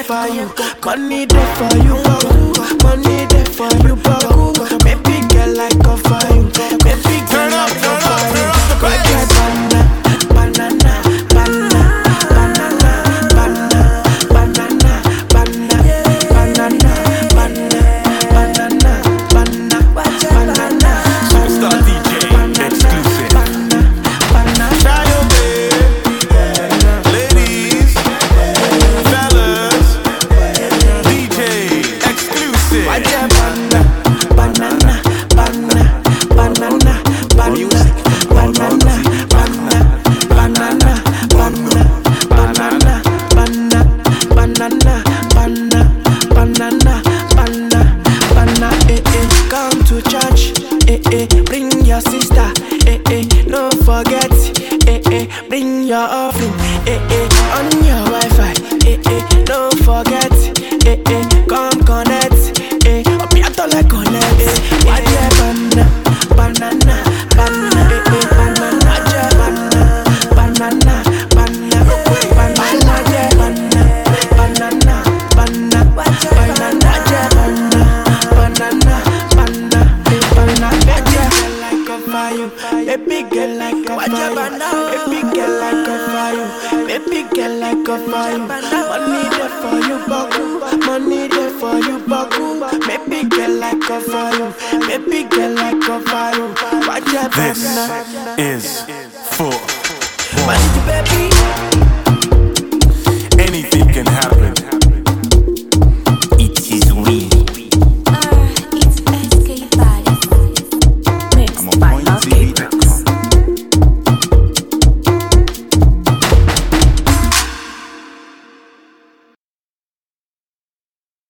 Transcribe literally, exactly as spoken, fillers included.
for you. Money there for you, baku. Money there for you, baku. Baby girl like a for you. Baby girl like a for you. Banana, banana, banana, banana, banana, banana, banana, banana, banana, banana, banana, banana. Superstar D J exclusive. Shayo babe, ladies, fellas, D J exclusive. Banana, banana, banana, banana, banana, banana, banana, banana, banana, banana, banana, banana, banana, banana, banana, banana, eh eh. Come to church, eh eh. Bring your sister, eh eh. No forget, eh eh. Bring your offering, eh eh. On your Wi-Fi, eh eh. No forget, eh eh. Come connect, eh. Obiato like connect, eh. Waje banana, banana, banana, eh eh. Banana, waje banana, banana, banana, banana, waje banana, banana, banana, waje banana, waje banana, banana, banana, banana, waje like a fire, baby girl like a fire, baby girl like a fire, baby girl like a fire. Money there for you, baku. Money there for you, baku. Baby girl like a fire, baby girl like a fire. Waje This banana. is for Money, baby. anything can happen.